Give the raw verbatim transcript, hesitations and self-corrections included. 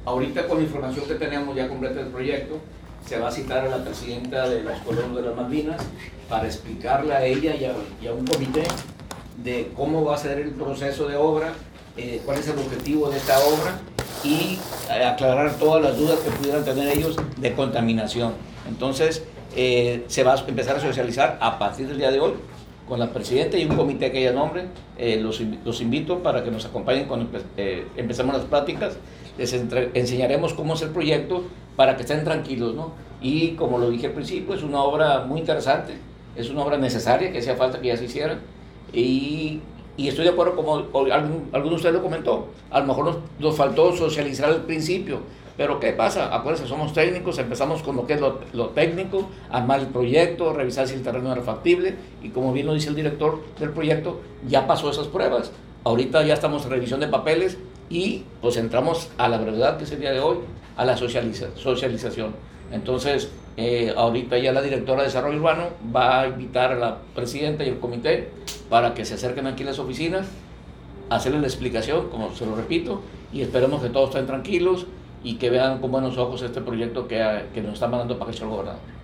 Ahorita con la información que tenemos ya completa del proyecto, se va a citar a la presidenta de la Escuela de las Malvinas para explicarle a ella y a, y a un comité de cómo va a ser el proceso de obra, eh, cuál es el objetivo de esta obra y eh, aclarar todas las dudas que pudieran tener ellos de contaminación. Entonces, eh, se va a empezar a socializar a partir del día de hoy con la presidenta y un comité que ella nombre. Eh, los, los invito para que nos acompañen cuando empe eh, empecemos las pláticas. Les entre enseñaremos cómo es el proyecto para que estén tranquilos, ¿no? Y como lo dije al principio, es una obra muy interesante, es una obra necesaria que hacía falta que ya se hiciera. Y, y estoy de acuerdo, como algún, alguno de ustedes lo comentó, a lo mejor nos, nos faltó socializar al principio. Pero ¿qué pasa? Acuérdense, somos técnicos, empezamos con lo que es lo, lo técnico, armar el proyecto, revisar si el terreno era factible y como bien lo dice el director del proyecto, ya pasó esas pruebas. Ahorita ya estamos en revisión de papeles y pues entramos a la brevedad que es el día de hoy, a la socializa, socialización. Entonces, eh, ahorita ya la directora de Desarrollo Urbano va a invitar a la presidenta y el comité para que se acerquen aquí a las oficinas, hacerles la explicación, como se lo repito, y esperemos que todos estén tranquilos y que vean con buenos ojos este proyecto que, que nos está mandando para que sea el gobernador.